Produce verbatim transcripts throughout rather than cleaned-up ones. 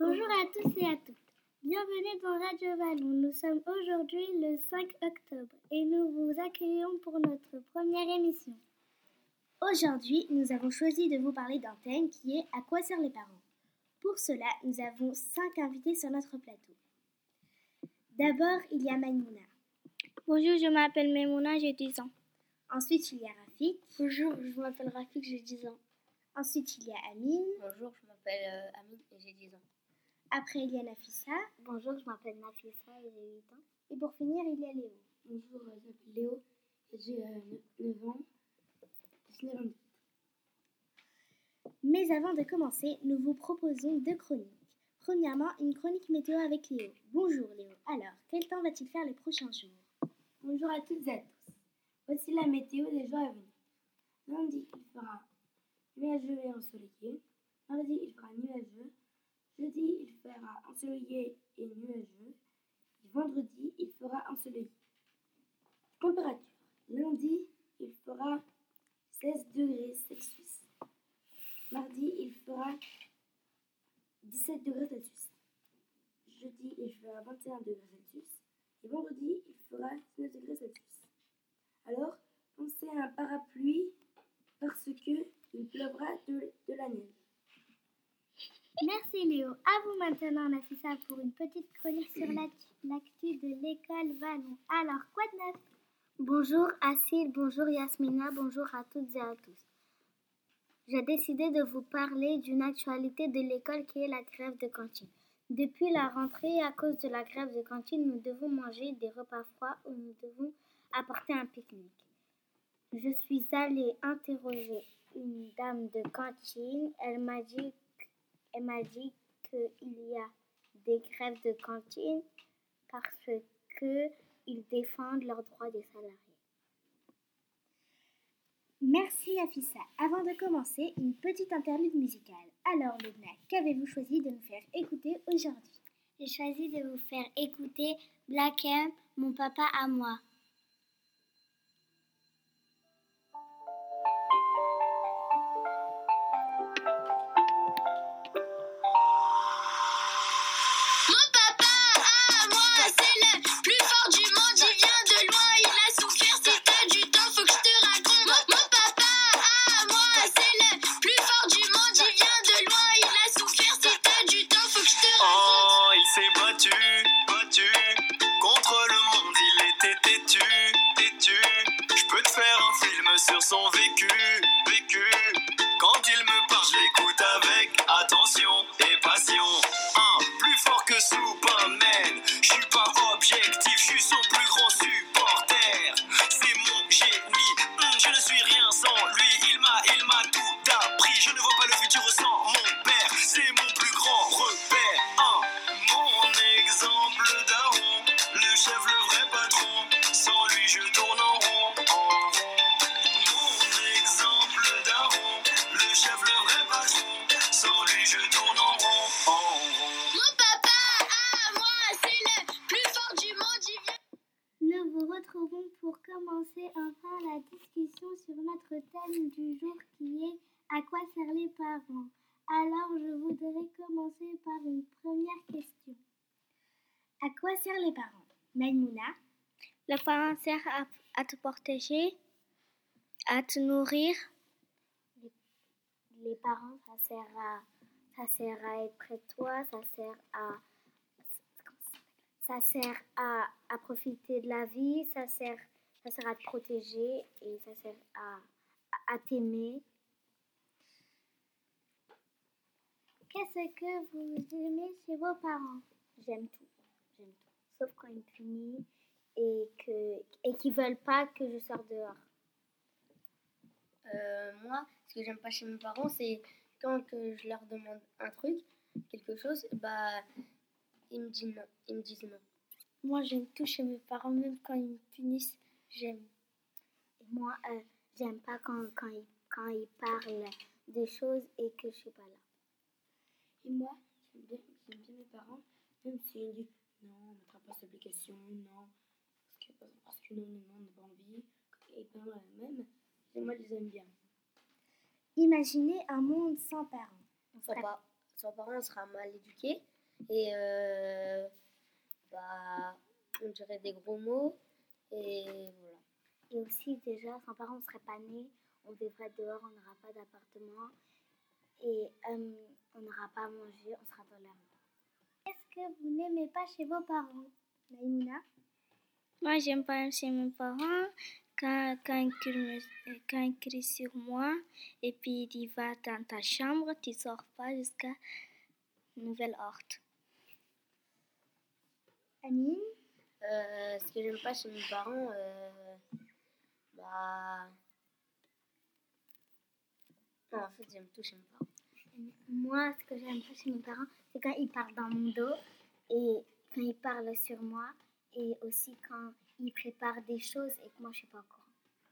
Bonjour à tous et à toutes. Bienvenue dans Radio Vallon. Nous sommes aujourd'hui le cinq octobre et nous vous accueillons pour notre première émission. Aujourd'hui, nous avons choisi de vous parler d'un thème qui est « À quoi servent les parents ?» Pour cela, nous avons cinq invités sur notre plateau. D'abord, il y a Maïmouna. Bonjour, je m'appelle Maïmouna, j'ai dix ans. Ensuite, il y a Rafik. Bonjour, je m'appelle Rafik, j'ai dix ans. Ensuite, il y a Amine. Bonjour, je m'appelle euh, Amine et j'ai dix ans. Après, il y a Nafissa. Bonjour, je m'appelle Nafissa et j'ai huit ans. Et pour finir, il y a Léo. Bonjour, je m'appelle Léo et j'ai euh, neuf ans. Mais avant de commencer, nous vous proposons deux chroniques. Premièrement, une chronique météo avec Léo. Bonjour Léo. Alors, quel temps va-t-il faire les prochains jours? Bonjour à toutes et à tous. Voici la météo des jours à venir. Lundi, il fera nuageux et ensoleillé. Mardi, il fera nuageux. Jeudi, il fera ensoleillé et nuageux. Et vendredi, il fera ensoleillé. Température. Lundi, il fera seize degrés Celsius. Mardi, il fera dix-sept degrés Celsius. Jeudi, il fera vingt et un degrés Celsius. Et vendredi, il fera dix-neuf degrés Celsius. Alors, pensez à un parapluie parce que il pleuvra de, de la neige. Merci Léo. À vous maintenant, Nafissa, pour une petite chronique sur l'actu de l'école Vallon. Alors, quoi de neuf? Bonjour Assil, bonjour Yasmina, bonjour à toutes et à tous. J'ai décidé de vous parler d'une actualité de l'école qui est la grève de cantine. Depuis la rentrée, à cause de la grève de cantine, nous devons manger des repas froids ou nous devons apporter un pique-nique. Je suis allée interroger une dame de cantine. Elle m'a dit, elle m'a dit qu'il y a des grèves de cantine parce qu'ils défendent leurs droits des salariés. Merci Nafissa. Avant de commencer, une petite interlude musicale. Alors Lubna, qu'avez-vous choisi de nous faire écouter aujourd'hui? J'ai choisi de vous faire écouter Black M, mon papa à moi. Sur son vécu, vécu. Quand il me parle, je l'écoute avec attention et passion. Un, plus fort que Superman. Je suis pas objectif, je suis son plus grand supporter. C'est mon génie, mmh, je ne suis rien sans lui. Il m'a, il m'a tout appris. Je ne vois pas le futur sans mon père. C'est mon plus grand repère. Un, mon exemple daron. Le chef, le vrai patron. Sans lui, je tourne en rond. Retrouvons pour commencer enfin la discussion sur notre thème du jour qui est « À quoi servent les parents ?» Alors, je voudrais commencer par une première question. À quoi servent les parents? Maïmouna? Les parents servent à, à te protéger, à te nourrir. Les, les parents, ça sert à, ça sert à être près de toi, ça sert à... Ça sert à, à profiter de la vie, ça sert, ça sert à te protéger et ça sert à, à, à t'aimer. Qu'est-ce que vous aimez chez vos parents? J'aime tout, j'aime tout. Sauf quand ils punissent et, que, et qu'ils ne veulent pas que je sorte dehors. Euh, moi, ce que j'aime pas chez mes parents, c'est quand euh, je leur demande un truc, quelque chose, bah... Ils me disent non. Ils me disent non. Moi, j'aime tout chez mes parents, même quand ils me punissent, j'aime. Et moi, euh, j'aime pas quand, quand, ils, quand ils parlent des choses et que je suis pas là. Et moi, j'aime bien, j'aime bien mes parents, même s'ils disent non, on ne mettra pas cette application, non, parce que, parce que non, non, non, on n'a pas envie. Et ben même, moi, je les aime bien. Imaginez un monde sans parents. Sans, par- sans parents, on sera mal éduqué. et euh, bah, on dirait des gros mots et voilà. Et aussi, déjà, sans parents, on ne serait pas nés, on vivrait dehors, on n'aura pas d'appartement et euh, on n'aura pas à manger, on sera dans la rue. Qu'est-ce que vous n'aimez pas chez vos parents, Maïmouna? Moi, j'aime pas chez mes parents quand, quand, ils crient, quand ils crient sur moi et puis ils disent va dans ta chambre, tu ne sors pas jusqu'à nouvel ordre. Amine? Euh, ce que j'aime pas chez mes parents, euh, bah... Non, en fait, j'aime tout chez mes parents. Moi, ce que j'aime pas chez mes parents, c'est quand ils parlent dans mon dos et quand ils parlent sur moi et aussi quand ils préparent des choses et que moi, je ne suis pas au courant.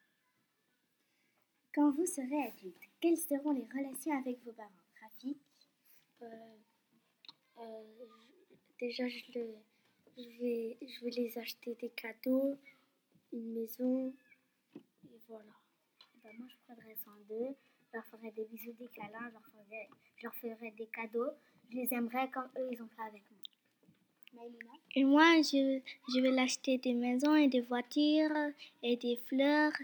Quand vous serez adulte, quelles seront les relations avec vos parents? Rafik? Euh, euh, je- déjà, je, le, je, vais, je vais les acheter des cadeaux, une maison, et voilà. Ben, moi, je prendrais soin d'eux, je leur ferais des bisous, des câlins, je leur ferais, je leur ferais des cadeaux. Je les aimerais comme eux, ils ont fait avec moi. Maïmouna? Et moi, je, je vais l'acheter des maisons et des voitures et des fleurs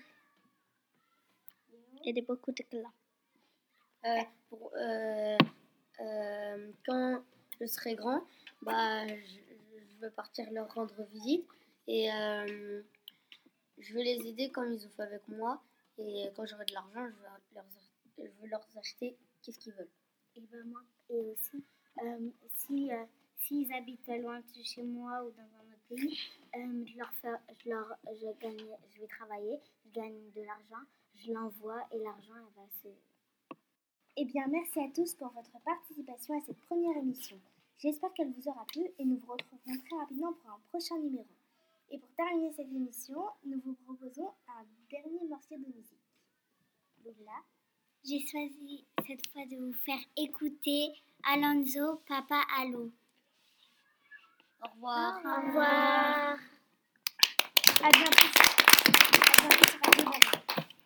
et de beaucoup de câlins. Euh, pour, euh, euh, quand je serai grand, bah, je, je vais partir leur rendre visite et euh, je vais les aider comme ils ont fait avec moi. Et quand j'aurai de l'argent, je vais leur, je vais leur acheter qu'est-ce qu'ils veulent. Et, ben, moi, et aussi, euh, si, euh, s'ils habitent loin de chez moi ou dans un autre pays, euh, je, leur fais, je, leur, je, gagne, je vais travailler, je gagne de l'argent, je l'envoie et l'argent elle va se... Eh bien, merci à tous pour votre participation à cette première émission. J'espère qu'elle vous aura plu et nous vous retrouverons très rapidement pour un prochain numéro. Et pour terminer cette émission, nous vous proposons un dernier morceau de musique. Lola? J'ai choisi cette fois de vous faire écouter Alonso, Papa Allo. Au revoir. Au revoir. À bientôt. À bientôt sur Radio Valais.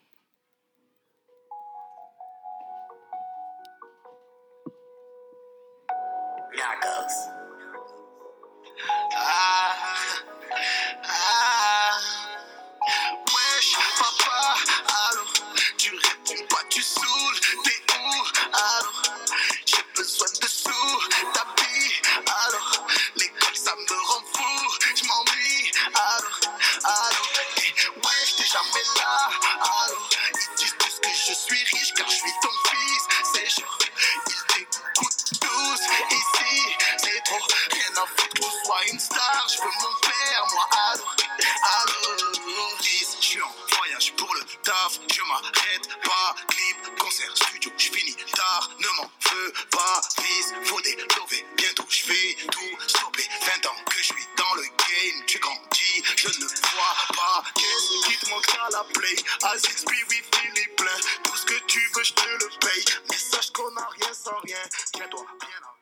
Narcos. Ah, ah, wesh, papa, allô, tu réponds pas, tu saoules, t'es où, allô, j'ai besoin de sous, t'habilles, allô, l'école ça me rend fou, je m'ennuie, allô, allô, et wesh, t'es jamais là, allô, ils disent tous que je suis riche car je suis ton fils, c'est genre, ils t'écoutent tous, ici, c'est trop, rien à foutre qu'on soit une star, je veux mon père, moi, allô, allô, fils, je suis en voyage pour le taf, je m'arrête pas, clip, concert, studio, je finis tard, ne m'en veux pas, fils, faut des lovés, bientôt je vais tout stopper, vingt ans que je suis dans le game, tu grandis, je ne vois pas, qu'est-ce qui te manque à la play, à six B, oui, Philippe plein, tout ce que tu veux, je te le paye, mais sache qu'on a rien sans rien, tiens-toi bien à